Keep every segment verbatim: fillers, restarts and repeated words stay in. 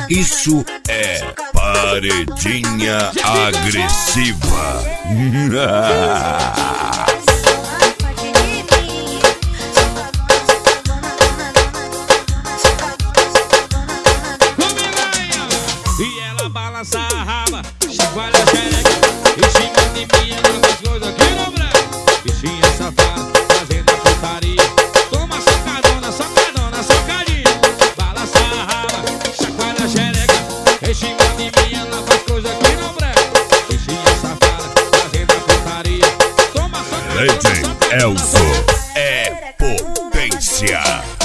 Isso é paredinha agressiva. E ela balança a raba, chacoalha a xereca, e xinga de mim, ela faz coisa que não presta. Bichinha safada, fazendo a putaria. Toma socadona, socadona, socadinha. Balança a raba, chacoalha a xereca, e xinga de mim, ela faz coisa que não presta. Bichinha safada, fazendo a putaria. Toma socadona, D J socadona, Elzo é potência.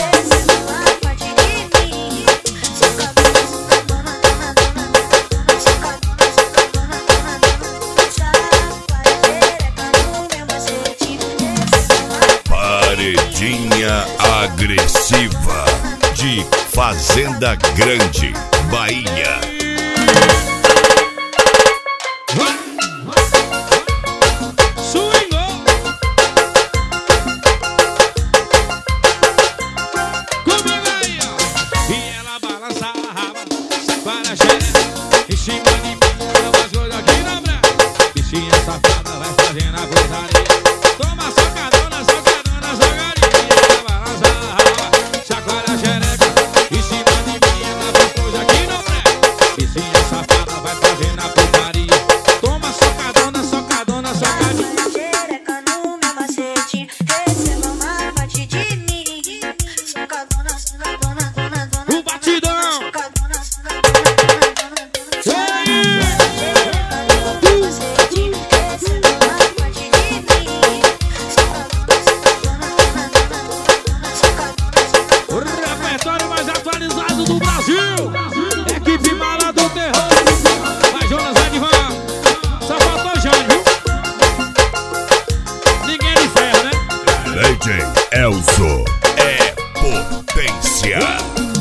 Paredinha agressiva de Fazenda Grande, Bahia. Swingou. Comigo aí, ó. E ela balança a raba, chacoalha a xereca, em cima de mim, ela faz coisa que não presta. Bichinha safada, vai fazendo a putaria. Toma socadona, socadona, socadinha. Ela balança a raba, chacoalha a xereca, em cima de mim, ela faz coisa que não presta. Bichinha safada, vai fazendo a putaria. Toma socadona, socadona, socadinha. Xereca no meu macetinho, receba uma parte de mim. Socadona, socadona, dona, dona. O batidão. Socadona, socadona, dona, dona, dona. Xereca no meu macetinho, receba uma parte de mim. Socadona, socadona, dona, dona, dona. Socadona, O socadona. repertório mais atualizado do Brasil. Equipe Mala do Terror. Vai, Jonas, vai de van. Só faltou Jânio, viu? Ninguém de ferro, né? D J Elzo é potência.